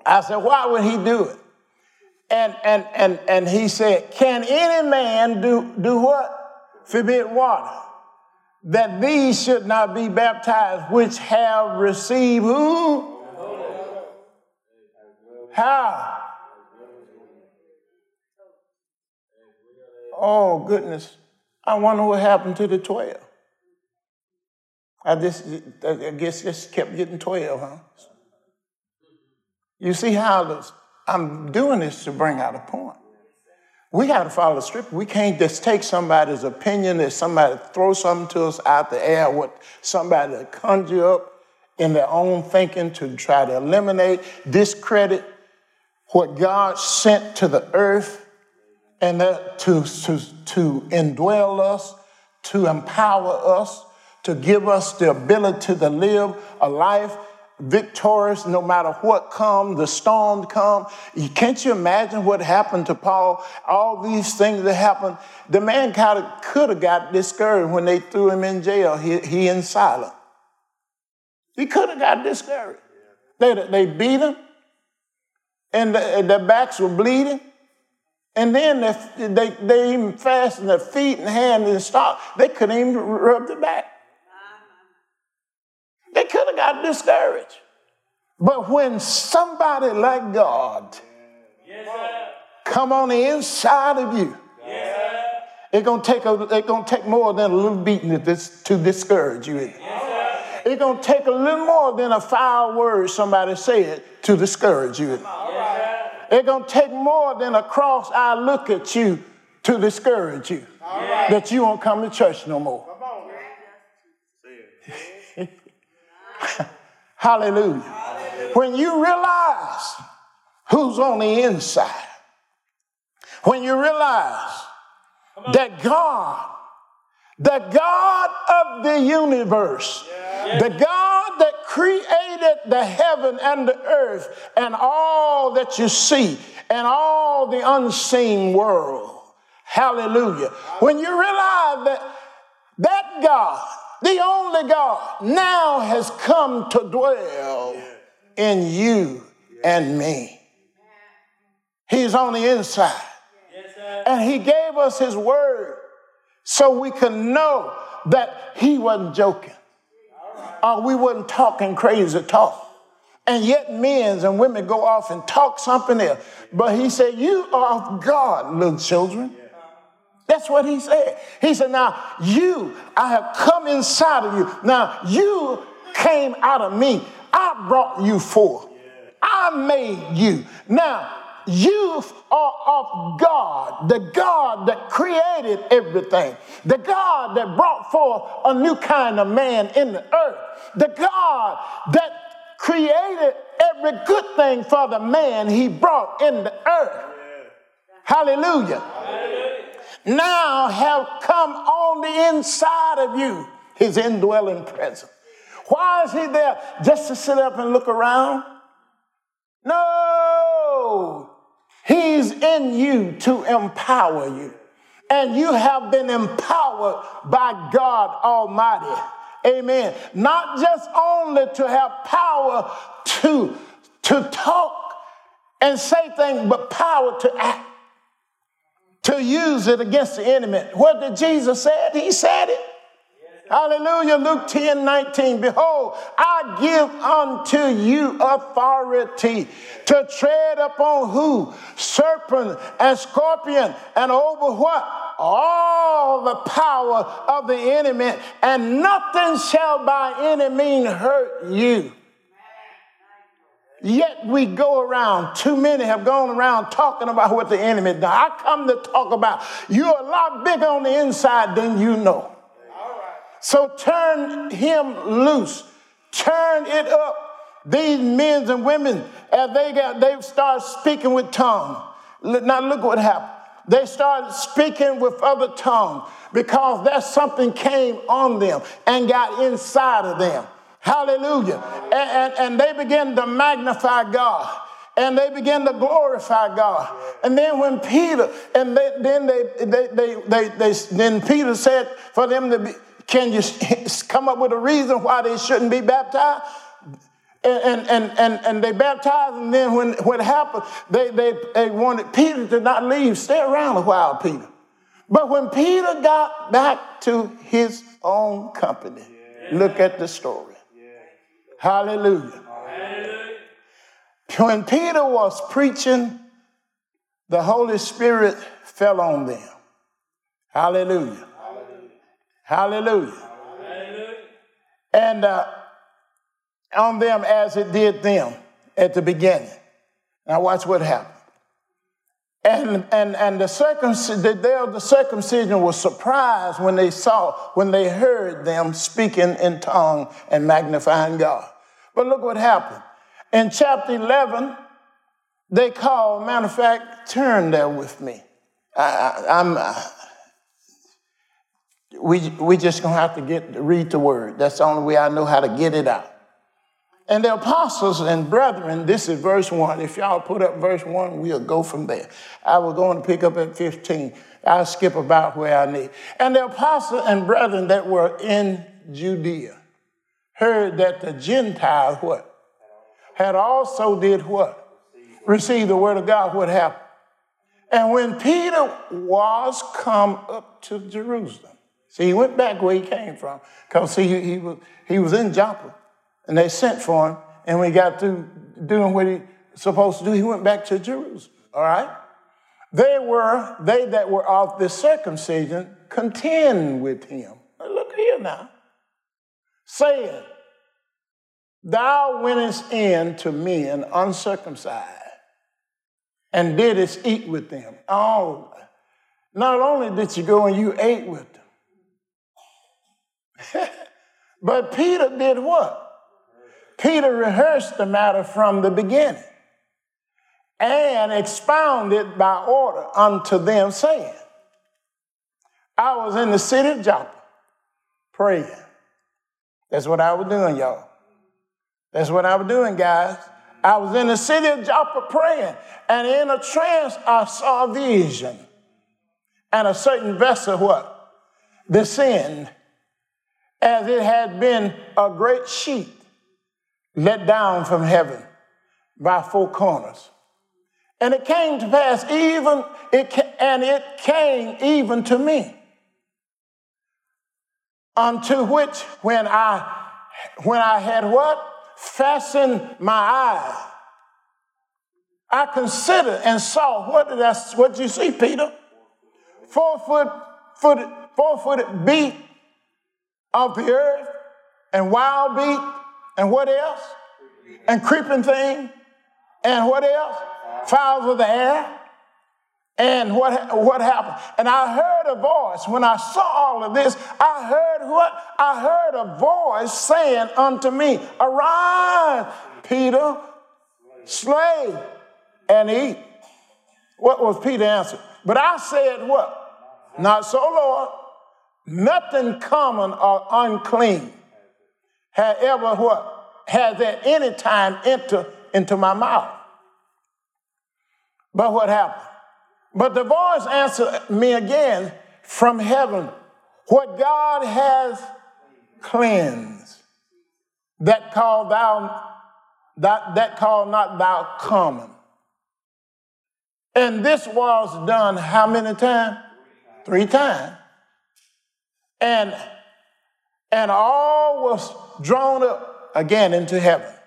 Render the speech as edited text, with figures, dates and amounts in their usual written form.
I said, why would he do it? And he said, can any man do what? Forbid water. That these should not be baptized, which have received who? How? Oh, goodness. I wonder what happened to the 12. I guess just kept getting 12, huh? You see how I'm doing this to bring out a point. We got to follow the scripture. We can't just take somebody's opinion that somebody throw something to us out the air, what somebody conjure up in their own thinking to try to eliminate, discredit what God sent to the earth and that to indwell us, to empower us, to give us the ability to live a life victorious no matter what comes, the storm come. Can't you imagine what happened to Paul? All these things that happened. The man could have got discouraged when they threw him in jail. He and Silas. He could have got discouraged. They beat him, and their backs were bleeding. And then they even fastened their feet and hands and stock. They couldn't even rub their back. They could have got discouraged. But when somebody like God come on the inside of you, it's gonna take more than a little beating to discourage you. It's gonna take a little more than a foul word somebody said to discourage you. It's gonna take more than a cross-eyed look at you to discourage you. That you won't come to church no more. Hallelujah. When you realize who's on the inside, when you realize that God, the God of the universe, the God that created the heaven and the earth and all that you see and all the unseen world, hallelujah. When you realize that God, the only God, now has come to dwell in you and me. He's on the inside. And he gave us his word so we can know that he wasn't joking. Or we wasn't talking crazy talk. And yet men and women go off and talk something else. But he said, you are of God, little children. That's what he said. He said, now I have come inside of you. Now you came out of me. I brought you forth. I made you. Now you are of God, the God that created everything, the God that brought forth a new kind of man in the earth, the God that created every good thing for the man he brought in the earth. Hallelujah. Now have come on the inside of you, his indwelling presence. Why is he there? Just to sit up and look around? No, he's in you to empower you. And you have been empowered by God Almighty. Amen. Not just only to have power to talk and say things, but power to act. To use it against the enemy. What did Jesus say? He said it. Hallelujah. Luke 10:19. Behold, I give unto you authority to tread upon who? Serpent and scorpion, and over what? All the power of the enemy, and nothing shall by any means hurt you. Yet we go around, too many have gone around talking about what the enemy does. I come to talk about you're a lot bigger on the inside than you know. So turn him loose. Turn it up. These men and women, as they start speaking with tongues. Now look what happened. They started speaking with other tongues because that something came on them and got inside of them. Hallelujah. And they began to magnify God. And they began to glorify God. And then when Peter, and then Peter said for them to be, can you come up with a reason why they shouldn't be baptized? And they baptized, and then when what happened, they wanted Peter to not leave, stay around a while, Peter. But when Peter got back to his own company, look at the story. Hallelujah. When Peter was preaching, the Holy Spirit fell on them. Hallelujah. Hallelujah. And on them as it did them at the beginning. Now watch what happened. And the circumcision was surprised when they heard them speaking in tongue and magnifying God. But look what happened. In chapter 11, they called, matter of fact, turn there with me. We just gonna have to read the word. That's the only way I know how to get it out. And the apostles and brethren, this is verse 1. If y'all put up verse 1, we'll go from there. I was going to pick up at 15. I'll skip about where I need. And the apostles and brethren that were in Judea heard that the Gentiles, what? Had also did what? Received the word of God. What happened? And when Peter was come up to Jerusalem, see, he went back where he came from. Because, see, he was in Joppa. And they sent for him, and when he got through doing what he was supposed to do, he went back to Jerusalem, all right? They that were of the circumcision contend with him. Now, look here now. Saying, thou wentest in to men uncircumcised, and didst eat with them. Oh, not only did you go and you ate with them, but Peter did what? Peter rehearsed the matter from the beginning and expounded by order unto them, saying, I was in the city of Joppa praying. That's what I was doing, y'all. That's what I was doing, guys. I was in the city of Joppa praying, and in a trance I saw a vision. And a certain vessel, what? Descend, as it had been a great sheet let down from heaven by four corners. And it came to pass it came even to me, unto which when I had what? Fastened my eye, I considered and saw, what you see, Peter? Four-footed beast of the earth, and wild beast, and what else? And creeping thing, and what else? Fowls of the air. And what happened? And I heard a voice. When I saw all of this, I heard what? I heard a voice saying unto me, arise, Peter, slay and eat. What was Peter's answer? But I said what? Not so, Lord. Nothing common or unclean has at any time entered into my mouth. But what happened? But the voice answered me again from heaven, what God has cleansed, that call not thou common. And this was done how many times? 3 times. And all was drawn up again into heaven.